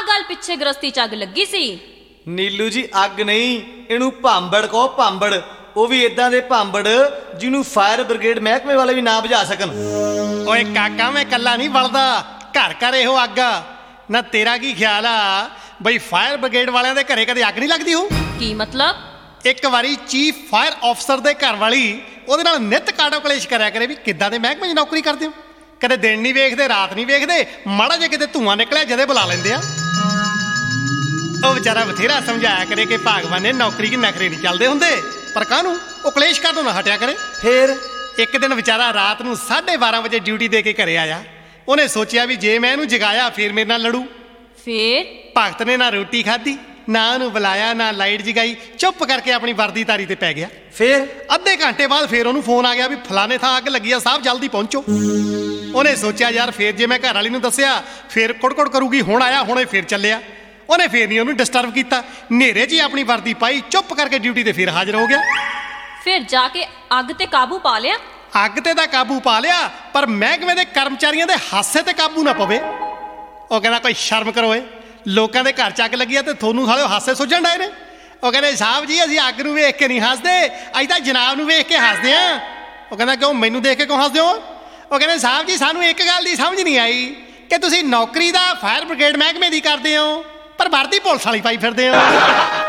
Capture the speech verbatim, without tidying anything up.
ਆਹ ਗੱਲ ਪਿੱਛੇ ਗ੍ਰਸਤੀ ਚ ਅੱਗ ਲੱਗੀ ਸੀ। ਨੀਲੂ ਜੀ ਅੱਗ ਨਹੀਂ, ਇਹਨੂੰ ਭਾਂਬੜ ਕਹੋ, ਭਾਂਬੜ। ਉਹ ਵੀ ਇਦਾਂ ਦੇ ਭਾਂਬੜ ਜਿਹਨੂੰ ਫਾਇਰ ਬ੍ਰਿਗੇਡ ਮਹਿਕਮੇ ਵਾਲੇ ਵੀ ਨਾ ਬੁਝਾ ਸਕਣ। ਓਏ ਕਾਕਾ, ਮੈਂ ਇਕੱਲਾ ਨਹੀਂ ਬਲਦਾ, ਘਰ ਘਰ ਇਹੋ ਅੱਗ ਆ ਨਾ। ਤੇਰਾ ਕੀ ਖਿਆਲ ਆ ਬਈ ਫਾਇਰ ਬ੍ਰਿਗੇਡ ਵਾਲਿਆਂ ਦੇ ਘਰੇ ਕਦੇ ਅੱਗ ਨਹੀਂ ਲੱਗਦੀ ਹੋ? ਕੀ ਮਤਲਬ? ਇੱਕ ਵਾਰੀ ਚੀਫ ਫਾਇਰ ਆਫਸਰ ਦੇ ਘਰ ਵਾਲੀ ਉਹਦੇ ਨਾਲ ਨਿੱਤ ਕਾਟੋ ਕਲੇਸ਼ ਕਰਿਆ ਕਰੇ ਵੀ ਕਿੱਦਾਂ ਦੇ ਮਹਿਕਮੇ 'ਚ ਨੌਕਰੀ ਕਰਦੇ ਹੋ, ਕਦੇ ਦਿਨ ਨਹੀਂ ਵੇਖਦੇ, ਰਾਤ ਨਹੀਂ ਵੇਖਦੇ, ਮਾੜਾ ਜਿਹਾ ਕਿਤੇ ਧੂੰਆਂ ਨਿਕਲਿਆ ਜਦੇ ਬੁਲਾ ਲੈਂਦੇ ਆ। ਉਹ ਵਿਚਾਰਾ ਬਥੇਰਾ ਸਮਝਾਇਆ ਕਰੇ ਕਿ ਭਗਵਾਨ ਨੇ ਨੌਕਰੀ ਕੀ ਨਖਰੇ ਨਹੀਂ ਚੱਲਦੇ ਹੁੰਦੇ, ਪਰ ਕਾਹਨੂੰ ਉਹ ਕਲੇਸ਼ ਕਰਨ ਨਾ ਹਟਿਆ ਕਰੇ। ਫੇਰ ਇੱਕ ਦਿਨ ਵਿਚਾਰਾ ਰਾਤ ਨੂੰ ਸਾਢੇ ਬਾਰਾਂ ਵਜੇ ਡਿਊਟੀ ਦੇ ਕੇ ਘਰੇ ਆਇਆ। ਉਹਨੇ ਸੋਚਿਆ ਵੀ ਜੇ ਮੈਂ ਇਹਨੂੰ ਜਗਾਇਆ ਫਿਰ ਮੇਰੇ ਨਾਲ ਲੜੂ। ਫੇਰ ਭਗਤ ਨੇ ਨਾ ਰੋਟੀ ਖਾਧੀ, ਨਾ ਉਹਨੂੰ ਬੁਲਾਇਆ, ਨਾ ਲਾਈਟ ਜਗਾਈ, ਚੁੱਪ ਕਰਕੇ ਆਪਣੀ ਵਰਦੀ ਤਾਰੀ ਤੇ ਪੈ ਗਿਆ। ਫੇਰ ਅੱਧੇ ਘੰਟੇ ਬਾਅਦ ਫੇਰ ਉਹਨੂੰ ਫੋਨ ਆ ਗਿਆ ਵੀ ਫਲਾਣੇ ਥਾਂ ਅੱਗ ਲੱਗੀ ਆ ਸਾਹਿਬ, ਜਲਦੀ ਪਹੁੰਚੋ। ਉਹਨੇ ਸੋਚਿਆ ਯਾਰ ਫੇਰ ਜੇ ਮੈਂ ਘਰ ਵਾਲੀ ਨੂੰ ਦੱਸਿਆ ਫੇਰ ਕੁੜਕੁੜ ਕਰੂਗੀ, ਹੁਣ ਆਇਆ ਹੁਣੇ ਫੇਰ ਚੱਲਿਆ। ਉਹਨੇ ਫੇਰ ਨਹੀਂ ਉਹਨੂੰ ਡਿਸਟਰਬ ਕੀਤਾ, ਹਨੇਰੇ 'ਚ ਹੀ ਆਪਣੀ ਵਰਦੀ ਪਾਈ, ਚੁੱਪ ਕਰਕੇ ਡਿਊਟੀ ਤੇ ਫੇਰ ਹਾਜ਼ਰ ਹੋ ਗਿਆ। ਫਿਰ ਜਾ ਕੇ ਅੱਗ ਤੇ ਕਾਬੂ ਪਾ ਲਿਆ? ਅੱਗ ਤੇ ਤਾਂ ਕਾਬੂ ਪਾ ਲਿਆ, ਪਰ ਮਹਿਕਮੇ ਦੇ ਕਰਮਚਾਰੀਆਂ ਦੇ ਹਾਸੇ ਤੇ ਕਾਬੂ ਨਾ ਪਵੇ। ਉਹ ਕਹਿੰਦਾ ਕੋਈ ਸ਼ਰਮ ਕਰੋ ਏ, ਲੋਕਾਂ ਦੇ ਘਰ 'ਚ ਅੱਗ ਲੱਗੀ ਆ ਤੇ ਤੁਹਾਨੂੰ ਸਾਲਿਓ ਹਾਸੇ ਸੁੱਝਣ ਡਏ ਨੇ। ਉਹ ਕਹਿੰਦੇ ਸਾਹਿਬ ਜੀ ਅਸੀਂ ਅੱਗ ਨੂੰ ਵੇਖ ਕੇ ਨਹੀਂ ਹੱਸਦੇ, ਅਸੀਂ ਤਾਂ ਜਨਾਬ ਨੂੰ ਵੇਖ ਕੇ ਹੱਸਦੇ ਆ। ਉਹ ਕਹਿੰਦਾ ਕਿਉਂ, ਮੈਨੂੰ ਦੇਖ ਕੇ ਕਿਉਂ ਹੱਸਦੇ ਹੋ? ਉਹ ਕਹਿੰਦੇ ਸਾਹਿਬ ਜੀ ਸਾਨੂੰ ਇੱਕ ਗੱਲ ਦੀ ਸਮਝ ਨਹੀਂ ਆਈ ਕਿ ਤੁਸੀਂ ਨੌਕਰੀ ਦਾ ਫਾਇਰ ਬ੍ਰਿਗੇਡ ਮਹਿਕਮੇ ਦੀ ਕਰਦੇ ਹੋ ਪਰ ਵਰਦੀ ਪੁਲਿਸ ਵਾਲੀ ਪਾਈ ਫਿਰਦੇ ਹੋ।